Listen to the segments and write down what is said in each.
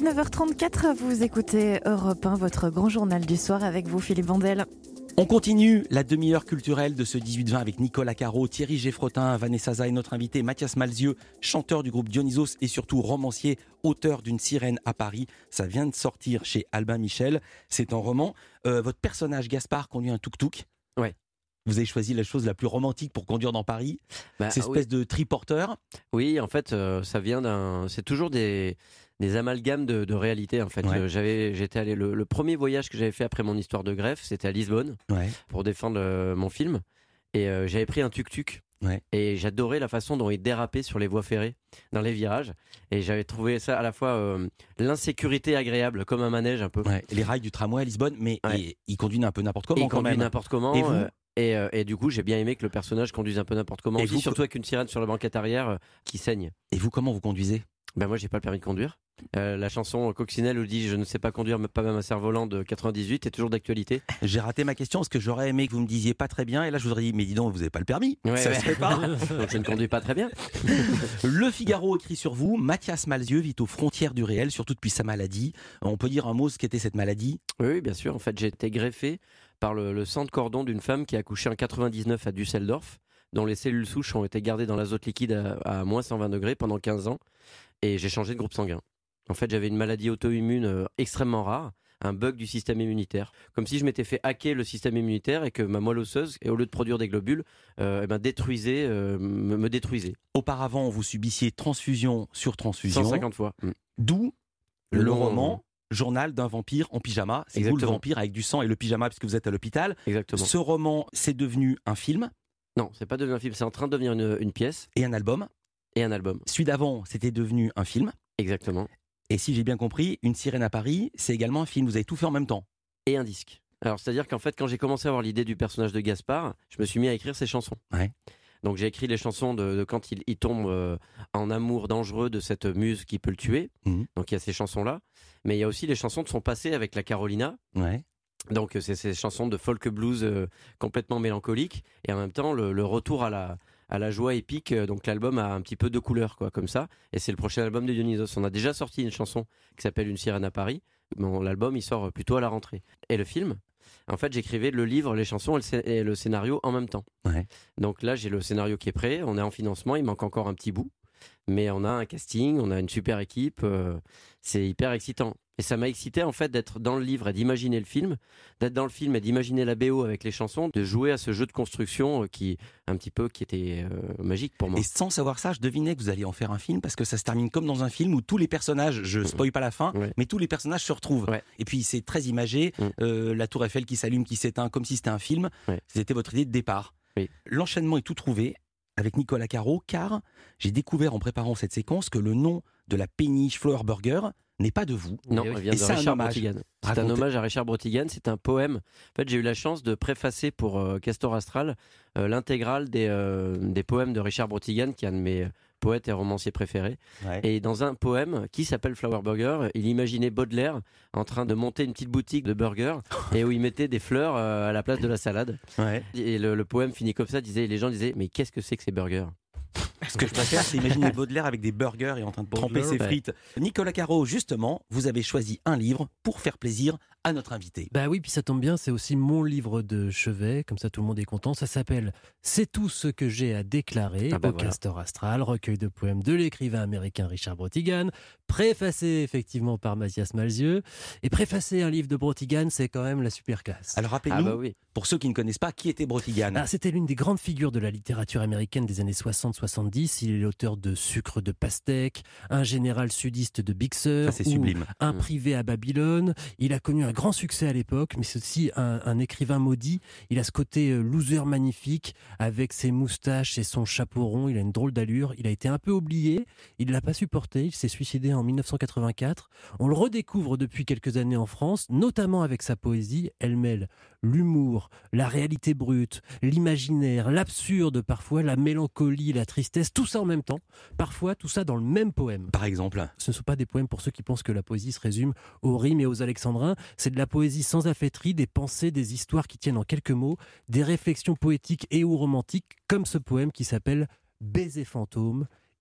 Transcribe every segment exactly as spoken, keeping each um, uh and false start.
dix-neuf heures trente-quatre, vous écoutez Europe un, votre grand journal du soir avec vous, Philippe Vandel. On continue la demi-heure culturelle de ce dix-huit vingt avec Nicolas Caro, Thierry Geffrotin, Vanessa Zah et notre invité Mathias Malzieu, chanteur du groupe Dionysos et surtout romancier, auteur d'une Sirène à Paris. Ça vient de sortir chez Albin Michel. C'est un roman. Euh, votre personnage Gaspard conduit un tuk-tuk. Ouais. Vous avez choisi la chose la plus romantique pour conduire dans Paris. Bah, Cette espèce oui. de triporteur. Oui, en fait, euh, ça vient d'un. C'est toujours des, des amalgames de, de réalité. En fait, Ouais. euh, j'avais, j'étais allé. Le, le premier voyage que j'avais fait après mon histoire de greffe, c'était à Lisbonne Ouais. pour défendre euh, mon film. Et euh, j'avais pris un tuk-tuk. Ouais. Et j'adorais la façon dont il dérapait sur les voies ferrées, dans les virages. Et j'avais trouvé ça à la fois euh, l'insécurité agréable, comme un manège un peu. Ouais. Les rails du tramway à Lisbonne, mais Ouais. il, il conduit un peu n'importe comment Et il quand conduit même. n'importe comment. Et vous euh, et, euh, et du coup, j'ai bien aimé que le personnage conduise un peu n'importe comment. Et Aussi, vous, surtout avec une sirène sur la banquette arrière euh, qui saigne. Et vous, comment vous conduisez ? Ben moi, j'ai pas le permis de conduire. Euh, la chanson Coccinelle où dit « Je ne sais pas conduire, pas même un cerf-volant » de quatre-vingt-dix-huit est toujours d'actualité. J'ai raté ma question parce que j'aurais aimé que vous me disiez pas très bien. Et là, je vous aurais dit, mais dis donc, vous n'avez pas le permis. Ouais, ça ouais. se fait pas. Donc je ne conduis pas très bien. Le Figaro écrit sur vous. Mathias Malzieu vit aux frontières du réel, surtout depuis sa maladie. On peut dire un mot ce qu'était cette maladie ? Oui, oui, bien sûr. En fait, j'ai été greffé par le, le sang de cordon d'une femme qui a accouché en quatre-vingt-dix-neuf à Düsseldorf, dont les cellules souches ont été gardées dans l'azote liquide à, à moins cent vingt degrés pendant quinze ans. Et j'ai changé de groupe sanguin. En fait, j'avais une maladie auto-immune euh, extrêmement rare, un bug du système immunitaire. Comme si je m'étais fait hacker le système immunitaire et que ma moelle osseuse, et au lieu de produire des globules, euh, eh ben, détruisait, euh, me, me détruisait. Auparavant, vous subissiez transfusion sur transfusion. cent cinquante fois. Mm. D'où le, Le nom, roman Journal d'un vampire en pyjama. C'est vous le Exactement. vampire avec du sang et le pyjama puisque vous êtes à l'hôpital. Exactement. Ce roman, c'est devenu un film Non, c'est pas devenu un film, c'est en train de devenir une, une pièce et un album. et un album. Celui d'avant, c'était devenu un film. Exactement. Et si j'ai bien compris, Une Sirène à Paris, c'est également un film. Vous avez tout fait en même temps. Et un disque. Alors, c'est-à-dire qu'en fait, quand j'ai commencé à avoir l'idée du personnage de Gaspard, je me suis mis à écrire ses chansons. Ouais. Donc, j'ai écrit les chansons de, de quand il, il tombe euh, en amour dangereux de cette muse qui peut le tuer. Mhm. Donc, il y a ces chansons-là. Mais il y a aussi les chansons de son passé avec la Carolina. Ouais. Donc, c'est ces chansons de folk blues euh, complètement mélancoliques. Et en même temps, le, le retour à la, à la joie épique. Donc, l'album a un petit peu de couleur, quoi, comme ça. Et c'est le prochain album de Dionysos. On a déjà sorti une chanson qui s'appelle Une Sirène à Paris. Bon, l'album, il sort plutôt à la rentrée. Et le film, en fait, j'écrivais le livre, les chansons et le, scé- et le scénario en même temps. Ouais. Donc là, j'ai le scénario qui est prêt. On est en financement. Il manque encore un petit bout. Mais on a un casting, on a une super équipe. euh, c'est hyper excitant. Et ça m'a excité en fait d'être dans le livre et d'imaginer le film, d'être dans le film et d'imaginer la B O avec les chansons, de jouer à ce jeu de construction euh, qui un petit peu qui était euh, magique pour moi. Et sans savoir ça, je devinais que vous alliez en faire un film parce que ça se termine comme dans un film où tous les personnages, je spoil pas la fin, Ouais. mais tous les personnages se retrouvent. Ouais. Et puis c'est très imagé, Mm. euh, la tour Eiffel qui s'allume, qui s'éteint, comme si c'était un film. Ouais. C'était votre idée de départ. Oui. L'enchaînement est tout trouvé avec Nicolas Caro, car j'ai découvert en préparant cette séquence que le nom de la péniche Flower Burger n'est pas de vous. Non, Et oui. elle vient Et de c'est un Richard hommage. Brotigan. C'est un Racontez. hommage à Richard Brotigan. C'est un poème. En fait, j'ai eu la chance de préfacer pour euh, Castor Astral euh, l'intégrale des, euh, des poèmes de Richard Brotigan, qui est un de mes poètes et romanciers préférés. Ouais. Et dans un poème qui s'appelle Flower Burger, il imaginait Baudelaire en train de monter une petite boutique de burgers et où il mettait des fleurs euh, à la place de la salade. Ouais. Et le, le poème finit comme ça. Disait, les gens disaient, mais qu'est-ce que c'est que ces burgers? Ce que je préfère, c'est imaginer Baudelaire avec des burgers et en train de tremper Baudelaire, ses ouais. frites. Nicolas Caro, justement, vous avez choisi un livre pour faire plaisir à notre invité. Bah oui, puis ça tombe bien, c'est aussi mon livre de chevet, comme ça tout le monde est content. Ça s'appelle « C'est tout ce que j'ai à déclarer Ah bah au voilà. Castor Astral, recueil de poèmes de l'écrivain américain Richard Brotigan, préfacé effectivement par Mathias Malzieu. Et préfacer un livre de Brotigan, c'est quand même la super classe. Alors rappelez-nous, Ah bah oui. pour ceux qui ne connaissent pas, qui était Brotigan. Ah, c'était l'une des grandes figures de la littérature américaine des années soixante soixante-dix. Il est l'auteur de Sucre de pastèque, Un général sudiste de Big Sur, Ça, c'est ou sublime. Un Mm. privé à Babylone. Il a connu un grand succès à l'époque, mais c'est aussi un, un écrivain maudit. Il a ce côté euh, loser magnifique, avec ses moustaches et son chapeau rond. Il a une drôle d'allure. Il a été un peu oublié. Il ne l'a pas supporté. Il s'est suicidé en mille neuf cent quatre-vingt-quatre. On le redécouvre depuis quelques années en France, notamment avec sa poésie. Elle mêle l'humour, la réalité brute, l'imaginaire, l'absurde parfois, la mélancolie, la tristesse, tout ça en même temps. Parfois, tout ça dans le même poème. Par exemple. Ce ne sont pas des poèmes pour ceux qui pensent que la poésie se résume aux rimes et aux alexandrins. C'est de la poésie sans affaîtrie, des pensées, des histoires qui tiennent en quelques mots, des réflexions poétiques et ou romantiques, comme ce poème qui s'appelle « Baiser fantôme ».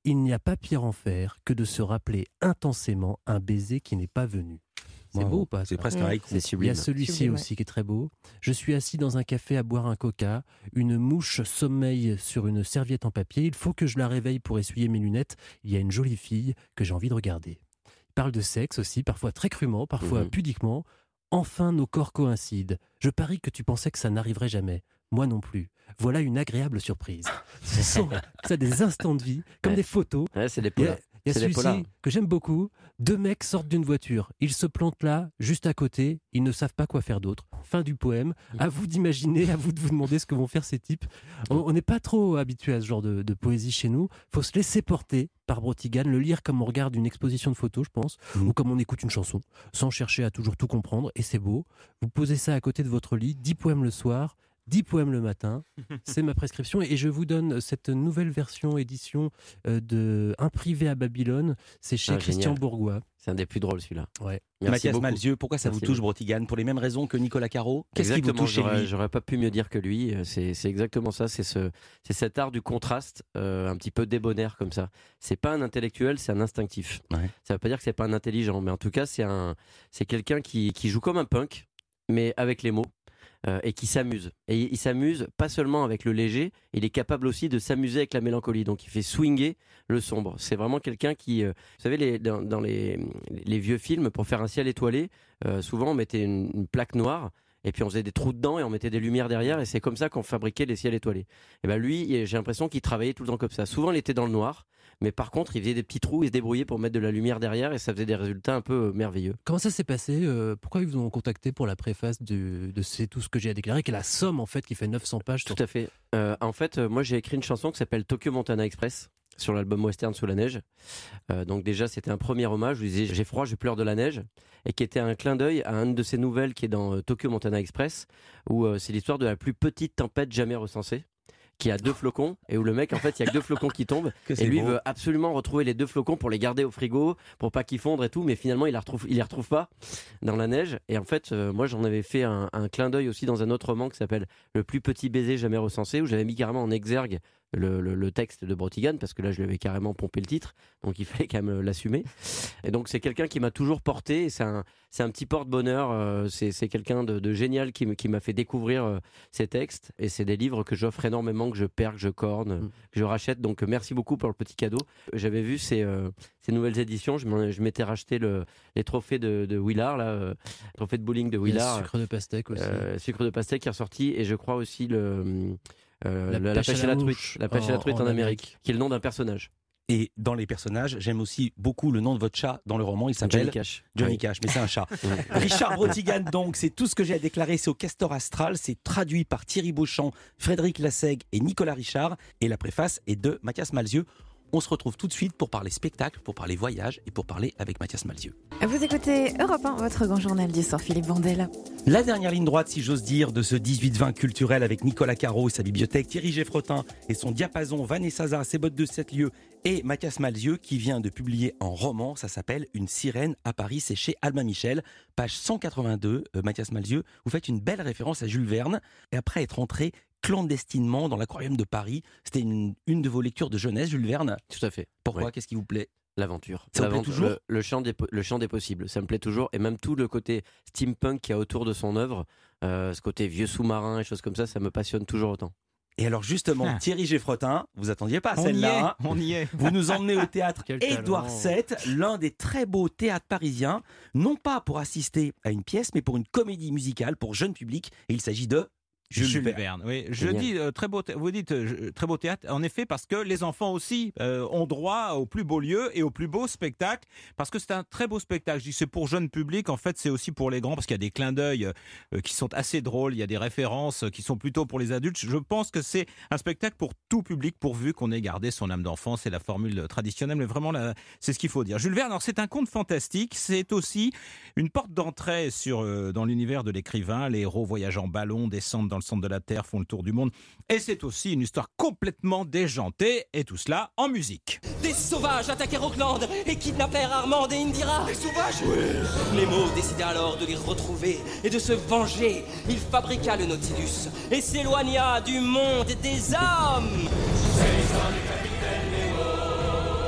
Il n'y a pas pire enfer que de se rappeler intensément un baiser qui n'est pas venu. C'est Wow. beau ou pas? C'est ça presque Mmh. un haïku. C'est Il y sublime. a celui-ci Sublime, ouais. aussi qui est très beau. Je suis assis dans un café à boire un coca. Une mouche sommeille sur une serviette en papier. Il faut que je la réveille pour essuyer mes lunettes. Il y a une jolie fille que j'ai envie de regarder. Il parle de sexe aussi, parfois très crûment, parfois Mhm. pudiquement. Enfin, nos corps coïncident. Je parie que tu pensais que ça n'arriverait jamais. Moi non plus. Voilà une agréable surprise. Ce sont ça, des instants de vie, comme Ouais. des photos. Ouais, c'est des Il y polars. a, il y a C'est des polars. celui-ci que j'aime beaucoup. Deux mecs sortent d'une voiture. Ils se plantent là, juste à côté. Ils ne savent pas quoi faire d'autre. Fin du poème. À vous d'imaginer, à vous de vous demander ce que vont faire ces types. On on n'est pas trop habitué à ce genre de, de poésie chez nous. Faut se laisser porter par Brotigan, le lire comme on regarde une exposition de photos, je pense, Mhm. ou comme on écoute une chanson, sans chercher à toujours tout comprendre. Et c'est beau. Vous posez ça à côté de votre lit. Dix poèmes le soir. dix poèmes le matin, c'est ma prescription et je vous donne cette nouvelle version édition euh, de Un privé à Babylone, c'est chez Ah, Christian génial. Bourgois. C'est un des plus drôles celui-là. Ouais. Merci Mathias beaucoup. Malzieu, pourquoi ça Merci vous touche, beaucoup. Brotigan? Pour les mêmes raisons que Nicolas Caro? Qu'est-ce qui vous Exactement, touche chez j'aurais, lui? j'aurais pas pu mieux dire que lui. Euh, C'est, c'est exactement ça. C'est, ce, c'est cet art du contraste, euh, un petit peu débonnaire comme ça. C'est pas un intellectuel, c'est un instinctif. Ouais. Ça veut pas dire que c'est pas un intelligent, mais en tout cas, c'est, un, c'est quelqu'un qui, qui joue comme un punk, mais avec les mots. Euh, et qui s'amuse. Et il, il s'amuse pas seulement avec le léger, il est capable aussi de s'amuser avec la mélancolie. Donc il fait swinger le sombre. C'est vraiment quelqu'un qui, euh, vous savez, les, dans, dans les, les vieux films, pour faire un ciel étoilé, euh, souvent on mettait une, une plaque noire. Et puis on faisait des trous dedans et on mettait des lumières derrière et c'est comme ça qu'on fabriquait les ciels étoilés. Et ben lui, j'ai l'impression qu'il travaillait tout le temps comme ça. Souvent il était dans le noir, mais par contre il faisait des petits trous, il se débrouillait pour mettre de la lumière derrière et ça faisait des résultats un peu euh, merveilleux. Comment ça s'est passé euh, Pourquoi ils vous ont contacté pour la préface de, de C'est tout ce que j'ai à déclarer, qui est la somme en fait qui fait neuf cents pages sur... Tout à fait. Euh, en fait, euh, moi j'ai écrit une chanson qui s'appelle Tokyo Montana Express sur l'album Western sous la neige. Euh, donc déjà c'était un premier hommage, je disais j'ai froid, je pleure de la neige, et qui était un clin d'œil à une de ces nouvelles qui est dans euh, Tokyo Montana Express, où euh, c'est l'histoire de la plus petite tempête jamais recensée, qui a deux flocons, et où le mec en fait il y a que deux flocons qui tombent, Que et c'est lui beau. veut absolument retrouver les deux flocons pour les garder au frigo, pour pas qu'ils fondent et tout, mais finalement il les retrouve, il les retrouve pas dans la neige. Et en fait euh, moi j'en avais fait un, un clin d'œil aussi dans un autre roman qui s'appelle Le plus petit baiser jamais recensé, où j'avais mis carrément en exergue Le, le, le texte de Brotigan, parce que là je lui avais carrément pompé le titre, donc il fallait quand même l'assumer. Et donc c'est quelqu'un qui m'a toujours porté, et c'est un, c'est un petit porte-bonheur, euh, c'est, c'est quelqu'un de, de génial qui, me- qui m'a fait découvrir euh, ces textes, et c'est des livres que j'offre énormément, que je perds, que je corne, Mm. que je rachète, donc euh, merci beaucoup pour le petit cadeau. J'avais vu ces, euh, ces nouvelles éditions, je, m'en- je m'étais racheté le, les trophées de, de Willard, là, euh, trophée de bowling de Il y a Willard, Sucre de pastèque aussi. euh, sucre de pastèque qui est ressorti, et je crois aussi le... Euh, La la, la pêche à la truite, mouche la pêche à la en- truite en, en Amérique, Amérique. qui est le nom d'un personnage. Et dans les personnages, j'aime aussi beaucoup le nom de votre chat dans le roman. Il s'appelle Johnny Cash. Johnny Oui. Cash, mais c'est un chat. Oui. Richard Brotigan, donc, c'est tout ce que j'ai à déclarer. C'est au Castor Astral. C'est traduit par Thierry Beauchamp, Frédéric Lassègue et Nicolas Richard. Et la préface est de Mathias Malzieu. On se retrouve tout de suite pour parler spectacle, pour parler voyage et pour parler avec Mathias Malzieu. Vous écoutez Europe un, votre grand journal du soir, Philippe Vandel. La dernière ligne droite, si j'ose dire, de ce dix-huit vingt culturel avec Nicolas Caro et sa bibliothèque, Thierry Geffrotin et son diapason, Vanessa Zah, ses bottes de sept lieues et Mathias Malzieu qui vient de publier un roman, ça s'appelle Une sirène à Paris, c'est chez Albin Michel, page cent quatre-vingt-deux, euh, Mathias Malzieu, vous faites une belle référence à Jules Verne et après être entré clandestinement dans l'aquarium de Paris, c'était une, une de vos lectures de jeunesse, Jules Verne. Tout à fait. Pourquoi? Oui. Qu'est-ce qui vous plaît? L'aventure. Ça vous plaît L'aventure, toujours le, le, champ des, po- le champ des possibles. Ça me plaît toujours. Et même tout le côté steampunk qu'il y a autour de son œuvre, euh, ce côté vieux sous-marin et choses comme ça, ça me passionne toujours autant. Et alors justement, Ah. Thierry Geffrotin, vous attendiez pas On y est, celle-là, hein. on y est. Vous nous emmenez au théâtre Quel Édouard talent. sept, l'un des très beaux théâtres parisiens, non pas pour assister à une pièce, mais pour une comédie musicale pour jeune public. Et il s'agit de Jules, Jules Verne. Verne. Oui, je Génial. dis euh, très beau. thé- Vous dites euh, très beau théâtre. En effet, parce que les enfants aussi euh, ont droit au plus beau lieu et au plus beau spectacle, parce que c'est un très beau spectacle. Je dis c'est pour jeune public. En fait, c'est aussi pour les grands, parce qu'il y a des clins d'œil euh, qui sont assez drôles. Il y a des références euh, qui sont plutôt pour les adultes. Je pense que c'est un spectacle pour tout public, pourvu qu'on ait gardé son âme d'enfant. C'est la formule traditionnelle, mais vraiment, là, c'est ce qu'il faut dire. Jules Verne, alors c'est un conte fantastique. C'est aussi une porte d'entrée sur euh, dans l'univers de l'écrivain. Les héros voyagent en ballon, descendent dans le centre de la Terre, font le tour du monde. Et c'est aussi une histoire complètement déjantée, et tout cela en musique. Des sauvages attaquèrent Auckland et kidnappèrent Armand et Indira. Des sauvages? Oui. Nemo décida alors de les retrouver et de se venger. Il fabriqua le Nautilus et s'éloigna du monde des hommes.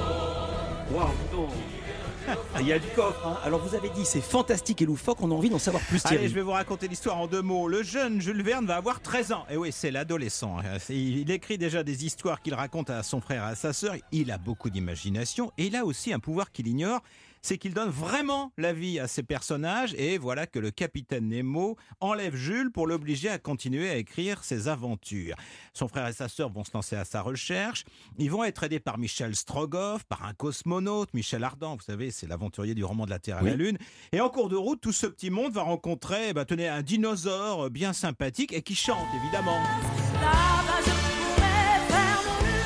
Waouh, putain. Il y a du coffre. Hein. Alors vous avez dit c'est fantastique et loufoque, on a envie d'en savoir plus, Thierry. Allez, je vais vous raconter l'histoire en deux mots. Le jeune Jules Verne va avoir treize ans. Et oui, c'est l'adolescent. Il écrit déjà des histoires qu'il raconte à son frère et à sa sœur. Il a beaucoup d'imagination et il a aussi un pouvoir qu'il ignore. C'est qu'il donne vraiment la vie à ses personnages et voilà que le capitaine Nemo enlève Jules pour l'obliger à continuer à écrire ses aventures. Son frère et sa sœur vont se lancer à sa recherche. Ils vont être aidés par Michel Strogoff, par un cosmonaute, Michel Ardan, vous savez, c'est l'aventurier du roman de la Terre à oui. la Lune. Et en cours de route, tout ce petit monde va rencontrer, bah, tenez, un dinosaure bien sympathique et qui chante évidemment. Là-bas, je pourrais faire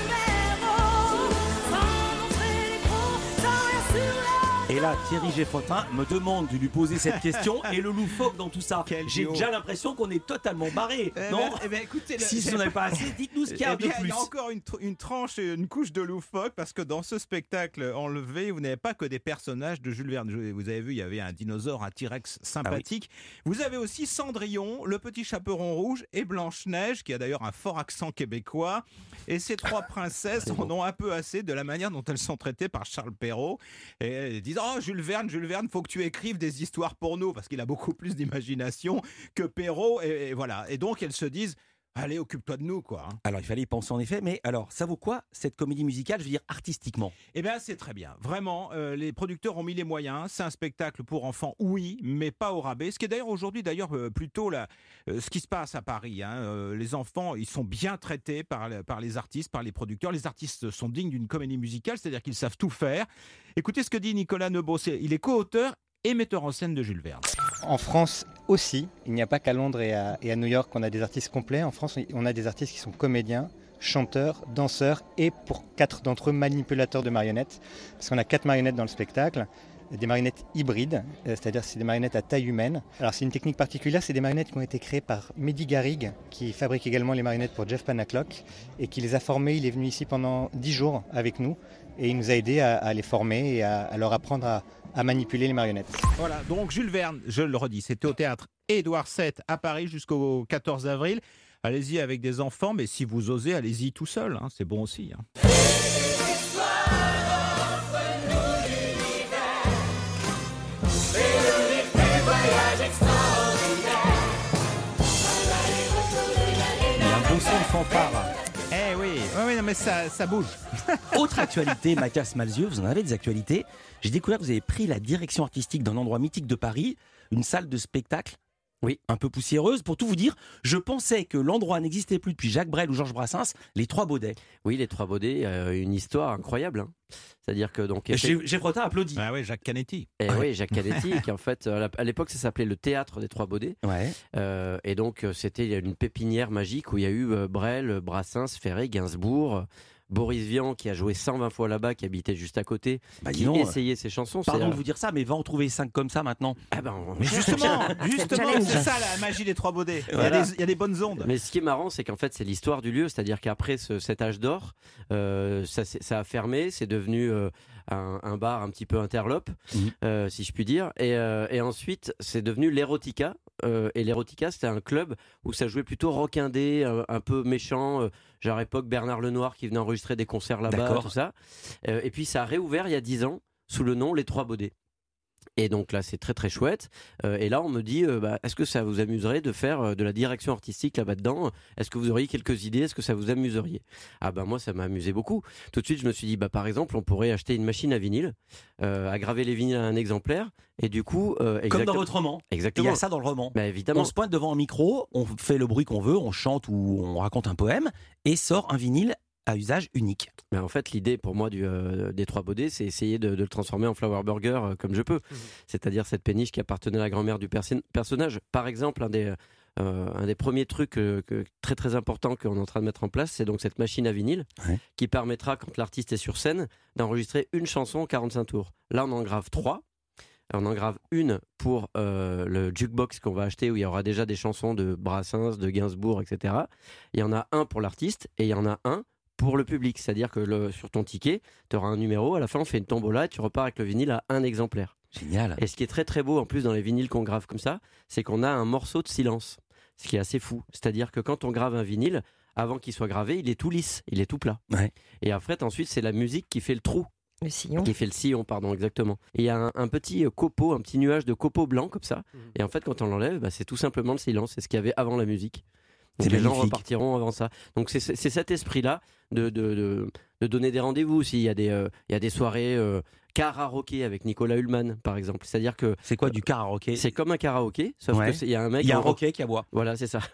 mon numéro sans montrer les pros, sans rien sur la... Et là, Thierry Geffrotin me demande de lui poser cette question et le loufoque dans tout ça. Quel J'ai duo. déjà l'impression qu'on est totalement barré. Eh non ben, eh ben, écoutez, le- Si ce n'est pas assez, dites-nous ce qu'il y a Eh bien, de plus. il y a encore une, tr- une tranche et une couche de loufoque parce que dans ce spectacle enlevé, vous n'avez pas que des personnages de Jules Verne. Je- Vous avez vu, il y avait un dinosaure, un T-Rex sympathique. Vous avez aussi Cendrillon, le petit chaperon rouge et Blanche-Neige, qui a d'ailleurs un fort accent québécois. Et ces trois princesses en ont un peu assez de la manière dont elles sont traitées par Charles Perrault. Et elles disent « Oh, Jules Verne, Jules Verne, faut que tu écrives des histoires pour nous, parce qu'il a beaucoup plus d'imagination que Perrault. » Et, et voilà. Et donc, elles se disent « Allez, occupe-toi de nous, quoi. » Alors il fallait y penser en effet, mais alors ça vaut quoi cette comédie musicale, je veux dire artistiquement? Eh bien, c'est très bien. Vraiment, euh, les producteurs ont mis les moyens. C'est un spectacle pour enfants, oui, mais pas au rabais. Ce qui est d'ailleurs aujourd'hui, d'ailleurs, euh, plutôt là, euh, ce qui se passe à Paris. Hein. Euh, les enfants, ils sont bien traités par, par les artistes, par les producteurs. Les artistes sont dignes d'une comédie musicale, c'est-à-dire qu'ils savent tout faire. Écoutez ce que dit Nicolas Nebeau. C'est- Il est co-auteur et metteur en scène de Jules Verne. En France aussi, il n'y a pas qu'à Londres et à, et à New York qu'on a des artistes complets. En France, on a des artistes qui sont comédiens, chanteurs, danseurs et pour quatre d'entre eux, manipulateurs de marionnettes. Parce qu'on a quatre marionnettes dans le spectacle, des marionnettes hybrides, euh, c'est-à-dire c'est des marionnettes à taille humaine. Alors c'est une technique particulière, c'est des marionnettes qui ont été créées par Mehdi Garrigue, qui fabrique également les marionnettes pour Jeff Panaclock et qui les a formées. Il est venu ici pendant dix jours avec nous et il nous a aidés à, à les former et à, à leur apprendre à, à manipuler les marionnettes. Voilà, donc Jules Verne, je le redis, c'était au théâtre Édouard sept à Paris jusqu'au quatorze avril. Allez-y avec des enfants, mais si vous osez, allez-y tout seul, hein, c'est bon aussi. Hein. Il y a un beau son de fanfare. Eh oui, oui, oui non, mais ça, ça bouge. Autre actualité, Mathias Malzieu, vous en avez des actualités. J'ai découvert que vous avez pris la direction artistique d'un endroit mythique de Paris, une salle de spectacle. Oui, un peu poussiéreuse. Pour tout vous dire, je pensais que l'endroit n'existait plus depuis Jacques Brel ou Georges Brassens, les Trois Baudets. Oui, les Trois Baudets, euh, une histoire incroyable. Hein. C'est-à-dire que donc. Geffrotin applaudit. Ah oui, Jacques Canetti. Et oui, Jacques Canetti, qui en fait, à l'époque, ça s'appelait le Théâtre des Trois Baudets. Ouais. Euh, et donc, c'était une pépinière magique où il y a eu euh, Brel, Brassens, Ferré, Gainsbourg. Boris Vian qui a joué cent vingt fois là-bas, qui habitait juste à côté, bah, qui non, essayait ses chansons. Pardon c'est, de vous dire ça, mais va en trouver cinq comme ça maintenant. Ah ben, on... Mais justement, justement, challenge. c'est ça la magie des Trois Baudets. Il, y a Voilà. des, il y a des bonnes ondes. Mais ce qui est marrant, c'est qu'en fait, c'est l'histoire du lieu, c'est-à-dire qu'après ce, cet âge d'or, euh, ça, ça a fermé, c'est devenu euh, un, un bar un petit peu interlope, Mmh. euh, si je puis dire, et, euh, et ensuite, c'est devenu l'Erotica. Euh, et l'Erotica, c'était un club où ça jouait plutôt rock indé, un, un peu méchant, euh, genre époque Bernard Lenoir qui venait enregistrer des concerts là-bas, D'accord. tout ça. Euh, et puis ça a réouvert il y a dix ans sous le nom Les Trois Baudets. Et donc là, c'est très très chouette. Euh, et là, on me dit, euh, bah, est-ce que ça vous amuserait de faire euh, de la direction artistique là-bas dedans? Est-ce que vous auriez quelques idées? Est-ce que ça vous amuserait? Ah ben moi, ça m'a amusé beaucoup. Tout de suite, je me suis dit, bah par exemple, on pourrait acheter une machine à vinyle, euh, à graver les vinyles à un exemplaire, et du coup, euh, Comme exacte- dans votre roman. Il y exactement. a ça dans le roman. Bah, évidemment. On se pointe devant un micro, on fait le bruit qu'on veut, on chante ou on raconte un poème et sort un vinyle à usage unique. Mais en fait, l'idée pour moi du, euh, des Trois Baudets, c'est essayer de, de le transformer en flower burger euh, comme je peux. Mmh. C'est-à-dire cette péniche qui appartenait à la grand-mère du perso- personnage. Par exemple, un des, euh, un des premiers trucs euh, que, très très importants qu'on est en train de mettre en place, c'est donc cette machine à vinyle ouais. qui permettra, quand l'artiste est sur scène, d'enregistrer une chanson en quarante-cinq tours. Là, on en grave trois. On en grave une pour euh, le jukebox qu'on va acheter où il y aura déjà des chansons de Brassens, de Gainsbourg, et cetera. Il y en a un pour l'artiste et il y en a un pour le public. C'est-à-dire que le, sur ton ticket, tu auras un numéro. À la fin, on fait une tombola et tu repars avec le vinyle à un exemplaire. Génial. Et ce qui est très très beau en plus dans les vinyles qu'on grave comme ça, c'est qu'on a un morceau de silence. Ce qui est assez fou. C'est-à-dire que quand on grave un vinyle, avant qu'il soit gravé, il est tout lisse, il est tout plat. Ouais. Et après, ensuite, c'est la musique qui fait le trou. Le sillon. Qui fait le sillon, pardon, exactement. Et il y a un, un petit euh, copeau, un petit nuage de copeaux blancs comme ça. Mhm. Et en fait, quand on l'enlève, bah, c'est tout simplement le silence. C'est ce qu'il y avait avant la musique. Donc C'est les gens magnifique. repartiront avant ça. Donc c'est, c'est c'est cet esprit-là de, de, de, de donner des rendez-vous aussi. Il y a des, euh, il y a des soirées euh, karaoké avec Nicolas Hulman, par exemple. C'est-à-dire que C'est quoi du karaoké? c'est comme un karaoké, sauf Ouais. que c'est- il y a un mec. Il y a un en- roquet qui aboie. Voilà, c'est ça.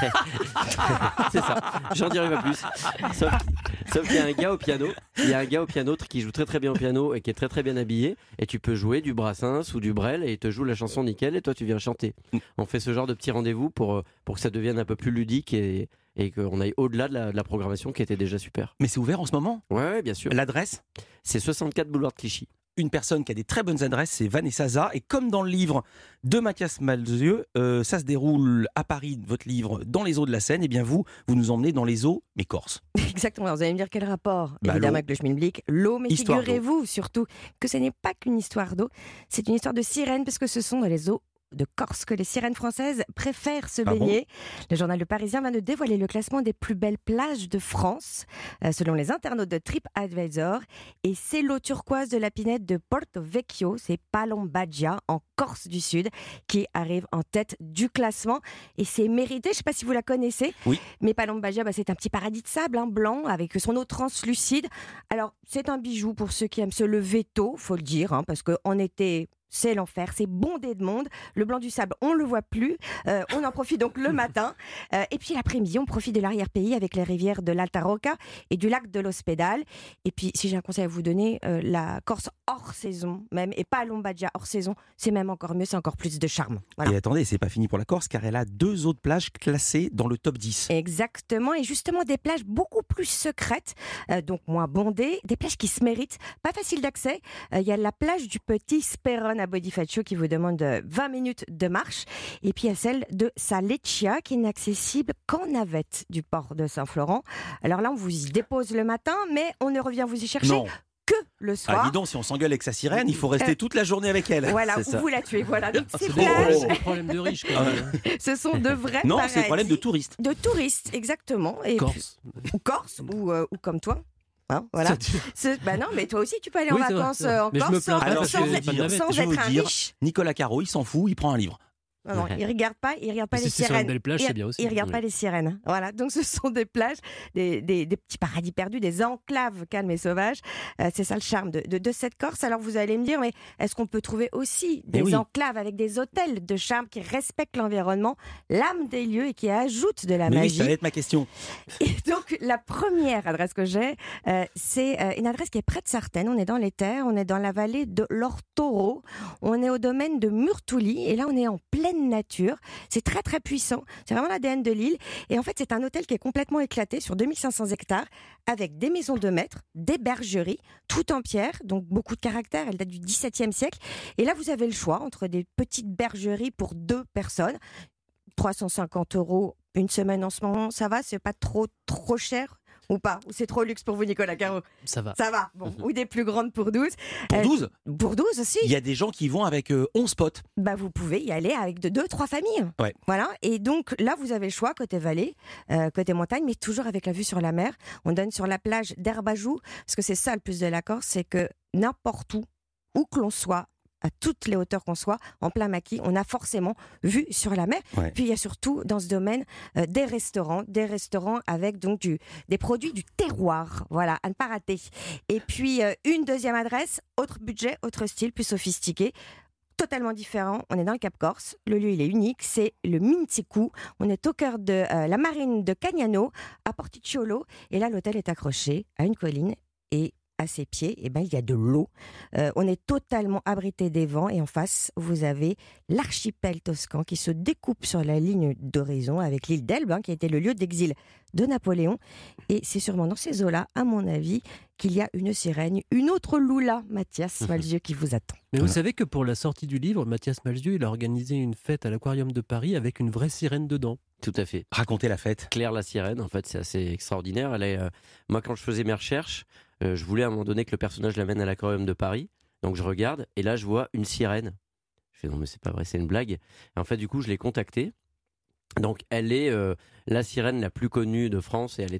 c'est ça. J'en dirai pas plus. Sauf, sauf qu'il y a un gars au piano. Il y a un gars au piano tr- qui joue très très bien au piano et qui est très très bien habillé. Et tu peux jouer du Brassens ou du Brel et il te joue la chanson nickel et toi tu viens chanter. On fait ce genre de petits rendez-vous pour, euh, pour que ça devienne un peu plus ludique et, et qu'on aille au-delà de la, de la programmation qui était déjà super. Mais c'est ouvert en ce moment. Ouais, ouais, bien sûr. L'adresse? C'est soixante-quatre boulevard de Clichy. Une personne qui a des très bonnes adresses, c'est Vanessa Za. Et comme dans le livre de Mathias Malzieu, euh, ça se déroule à Paris, votre livre, dans les eaux de la Seine. Et bien vous, vous nous emmenez dans les eaux, mais corse. Exactement. Vous allez me dire quel rapport, Bah, évidemment, l'eau. avec le Schmilblick. L'eau, mais Histoire d'eau. figurez-vous surtout que ce n'est pas qu'une histoire d'eau, c'est une histoire de sirènes, parce que ce sont dans les eaux de Corse que les sirènes françaises préfèrent se Ah bon baigner. Le journal Le Parisien vient de dévoiler le classement des plus belles plages de France, euh, selon les internautes de TripAdvisor. Et c'est l'eau turquoise de la pinette de Porto Vecchio, c'est Palombagia, en Corse du Sud, qui arrive en tête du classement. Et c'est mérité, je ne sais pas si vous la connaissez, Oui. mais Palombagia, bah, c'est un petit paradis de sable, hein, blanc, avec son eau translucide. Alors, c'est un bijou pour ceux qui aiment se lever tôt, faut le dire, hein, parce qu'en été, c'est l'enfer, c'est bondé de monde. Le blanc du sable, on ne le voit plus. Euh, on en profite donc le matin. Euh, et puis l'après-midi, on profite de l'arrière-pays avec les rivières de l'Alta Rocca et du lac de l'Ospedal. Et puis, si j'ai un conseil à vous donner, euh, la Corse hors saison, même, et pas Lombagia hors saison, c'est même encore mieux, c'est encore plus de charme. Voilà. Et attendez, c'est pas fini pour la Corse, car elle a deux autres plages classées dans le top dix. Exactement, et justement des plages beaucoup plus secrètes, euh, donc moins bondées, des plages qui se méritent, pas facile d'accès. Il euh, y a la plage du Petit Sperone à Bonifacio qui vous demande euh, vingt minutes de marche, et puis il y a celle de Saleccia qui n'est accessible qu'en navette du port de Saint-Florent. Alors là, on vous y dépose le matin, mais on ne revient vous y chercher Non. que le soir. Ah, dis donc, si on s'engueule avec sa sirène, il faut rester Euh, toute la journée avec elle. Voilà, C'est ou ça. vous la tuez. Voilà, donc ces C'est plages, des problèmes de riches, quand même. ce sont de vrais Non, c'est paradis. le problème de touristes. De touristes, exactement. Et puis- Corse. ou Corse, ou, euh, ou comme toi. Hein, voilà. C'est- Bah non, mais toi aussi, tu peux aller Oui, en c'est vrai, vacances c'est vrai. euh, en Mais je me Corse plains sans, pas Alors, sans je vais être, vous dire, sans je vais être vous un dire, riche. Nicolas Caro, il s'en fout, il prend un livre. Non, non, il regarde pas, il regarde pas Mais les si c'est sur sirènes. une belle plage, il, c'est bien aussi. il regarde pas Oui. les sirènes. Voilà, donc ce sont des plages, des, des, des petits paradis perdus, des enclaves calmes et sauvages. Euh, c'est ça le charme de, de, de cette Corse. Alors vous allez me dire, mais est-ce qu'on peut trouver aussi des Eh oui. enclaves avec des hôtels de charme qui respectent l'environnement, l'âme des lieux et qui ajoutent de la Mais oui, magie? ça va être ma question. Et donc, la première adresse que j'ai, euh, c'est euh, une adresse qui est près de Sartène. On est dans les terres, on est dans la vallée de l'Ortoro. On est au domaine de Murtouli. Et là, on est en pleine nature. C'est très, très puissant. C'est vraiment l'A D N de l'île. Et en fait, c'est un hôtel qui est complètement éclaté sur deux mille cinq cents hectares avec des maisons de maître, des bergeries, tout en pierre. Donc, beaucoup de caractère. Elle date du dix-septième siècle. Et là, vous avez le choix entre des petites bergeries pour deux personnes. trois cent cinquante euros une semaine en ce moment, ça va? C'est pas trop, trop cher ou pas? Ou c'est trop luxe pour vous, Nicolas Caro? Ça va. Ça va, bon. Ou des plus grandes pour douze. Pour Euh, douze, Pour douze aussi. il y a des gens qui vont avec euh, onze potes. Bah, vous pouvez y aller avec de deux, trois familles. Ouais. Voilà. Et donc là, vous avez le choix côté vallée, euh, côté montagne, mais toujours avec la vue sur la mer. On donne sur la plage d'Herbajou, parce que c'est ça le plus de la Corse, c'est que n'importe où, où que l'on soit, à toutes les hauteurs qu'on soit, en plein maquis, on a forcément vue sur la mer. Ouais. Puis il y a surtout dans ce domaine euh, des restaurants, des restaurants avec donc du, des produits du terroir, voilà, à ne pas rater. Et puis euh, une deuxième adresse, autre budget, autre style, plus sophistiqué. Totalement différent, on est dans le Cap Corse, le lieu il est unique, c'est le Mintsiku, on est au cœur de euh, la marine de Cagnano, à Porticciolo, et là l'hôtel est accroché à une colline, et à ses pieds, eh ben, il y a de l'eau. Euh, on est totalement abrité des vents et en face, vous avez l'archipel toscan qui se découpe sur la ligne d'horizon avec l'île d'Elbe, hein, qui a été le lieu d'exil de Napoléon. Et c'est sûrement dans ces eaux-là, à mon avis, qu'il y a une sirène, une autre Lula, Mathias Malzieu, qui vous attend. Mais vous Voilà. savez que pour la sortie du livre, Mathias Malzieu, il a organisé une fête à l'Aquarium de Paris avec une vraie sirène dedans. Tout à fait. Racontez la fête. Claire la sirène, en fait, c'est assez extraordinaire. Elle est, euh, moi, quand je faisais mes recherches, euh, je voulais à un moment donné que le personnage l'amène à l'aquarium de Paris. Donc je regarde, et là, je vois une sirène. Je fais non, mais c'est pas vrai, c'est une blague. Et en fait, du coup, je l'ai contactée. Donc, elle est euh, la sirène la plus connue de France, et elle est Ah très, oui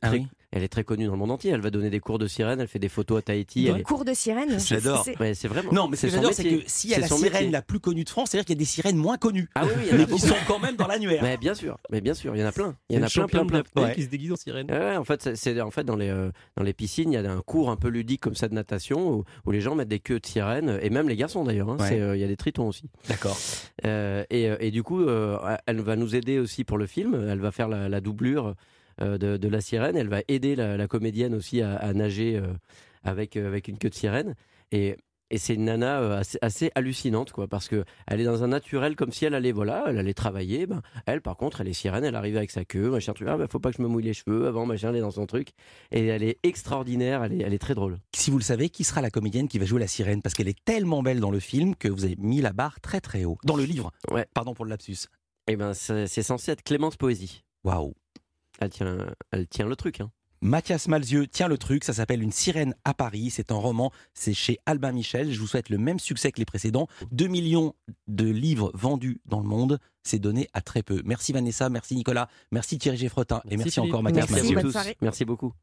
Elle est très connue dans le monde entier. Elle va donner des cours de sirène, elle fait des photos à Tahiti. Des elle est- cours de sirène. J'adore. C'est- Ouais, c'est vraiment. Non, mais ce que son j'adore, c'est métier. que s'il y a C'est la son sirène métier. la plus connue de France, c'est-à-dire qu'il y a des sirènes moins connues. Ah oui, oui, il y en a mais qui beaucoup. sont quand même dans l'annuaire. Mais bien sûr, mais bien sûr, il y en a plein. Il y en a C'est plein, le plein, champion plein. de la Ouais. qui se déguise en sirène. Ouais, en fait, c'est- c'est en fait dans les euh, dans les piscines, il y a un cours un peu ludique comme ça de natation où, où les gens mettent des queues de sirène et même les garçons d'ailleurs. hein, Ouais. c'est, euh, Il y a des tritons aussi. D'accord. Euh, et, euh, et du coup, euh, elle va nous aider aussi pour le film. Elle va faire la, la doublure euh, de, de la sirène. Elle va aider la, la comédienne aussi à, à nager euh, avec, euh, avec une queue de sirène. Et, et c'est une nana euh, assez, assez hallucinante, quoi, parce que elle est dans un naturel comme si elle allait, voilà, elle allait travailler. Ben, elle, par contre, elle est sirène. Elle arrive avec sa queue, machin truc. Ah, ben, faut pas que je me mouille les cheveux avant, machin. Elle est dans son truc. Et elle est extraordinaire. Elle est, elle est très drôle. Si vous le savez, qui sera la comédienne qui va jouer la sirène? Parce qu'elle est tellement belle dans le film que vous avez mis la barre très très haut. Dans le livre. Ouais. Pardon pour le lapsus. Et ben, c'est, c'est censé être Clémence Poésie. Waouh. Elle tient, elle tient le truc. Hein. Mathias Malzieu tient le truc, ça s'appelle Une sirène à Paris, c'est un roman, c'est chez Albin Michel, je vous souhaite le même succès que les précédents, deux millions de livres vendus dans le monde, c'est donné à très peu. Merci Vanessa, merci Nicolas, merci Thierry Geoffrotin et Merci merci Philippe. encore Mathias Merci, Malzieu. bonne tous. soirée. Merci beaucoup.